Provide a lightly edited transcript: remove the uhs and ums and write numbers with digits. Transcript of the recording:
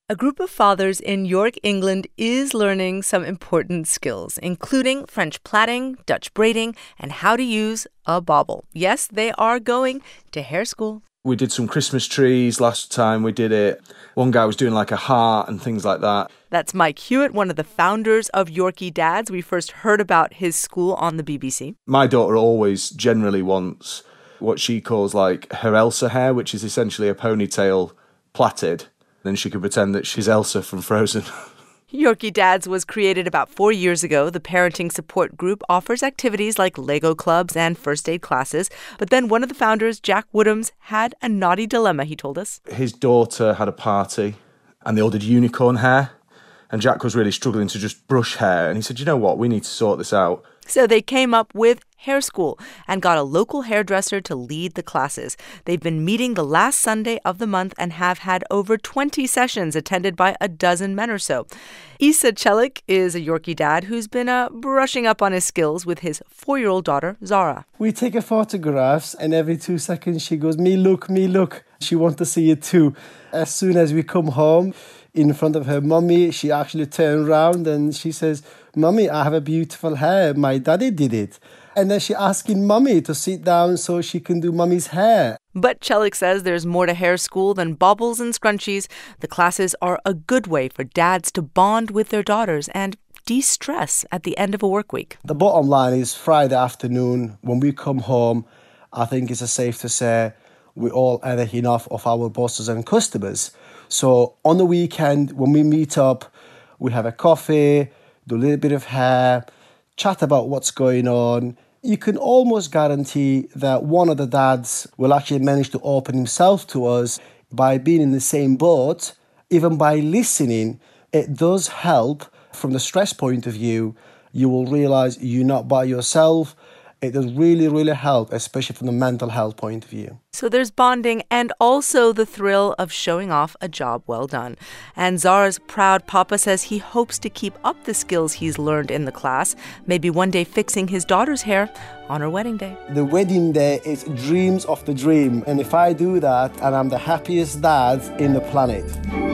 A group of fathers in York, England is learning some important skills, including French plaiting, Dutch braiding, and how to use a bobble. Yes, they are going to hair school. We did some Christmas trees last time we did it. One guy was doing like a heart and things like that. That's Mike Hewitt, one of the founders of Yorkie Dads. We first heard about his school on the BBC. My daughter always generally wants what she calls like her Elsa hair, which is essentially a ponytail plaited. Then she could pretend that she's Elsa from Frozen. Yorkie Dads was created about 4 years ago. The parenting support group offers activities like Lego clubs and first aid classes. But then one of the founders, Jack Woodhams, had a naughty dilemma, he told us. His daughter had a party and they ordered unicorn hair. And Jack was really struggling to just brush hair. And he said, you know what, we need to sort this out. So they came up with Hair School and got a local hairdresser to lead the classes. They've been meeting the last Sunday of the month and have had over 20 sessions attended by a dozen men or so. Isa Celik is a Yorkie dad who's been brushing up on his skills with his 4-year-old daughter, Zara. We take photographs and every 2 seconds she goes, me look, me look. She wants to see it too. As soon as we come home, in front of her mummy, she actually turned around and she says, Mummy, I have a beautiful hair. My daddy did it. And then she asking Mummy to sit down so she can do Mummy's hair. But Celik says there's more to hair school than bobbles and scrunchies. The classes are a good way for dads to bond with their daughters and de-stress at the end of a work week. The bottom line is Friday afternoon, when we come home, I think it's safe to say we all had enough of our bosses and customers. So on the weekend, when we meet up, we have a coffee, do a little bit of hair, chat about what's going on. You can almost guarantee that one of the dads will actually manage to open himself to us by being in the same boat. Even by listening, it does help from the stress point of view. You will realize you're not by yourself. It does really, really help, especially from the mental health point of view. So there's bonding and also the thrill of showing off a job well done. And Zara's proud papa says he hopes to keep up the skills he's learned in the class, maybe one day fixing his daughter's hair on her wedding day. The wedding day is dreams of the dream. And if I do that, and I'm the happiest dad in the planet.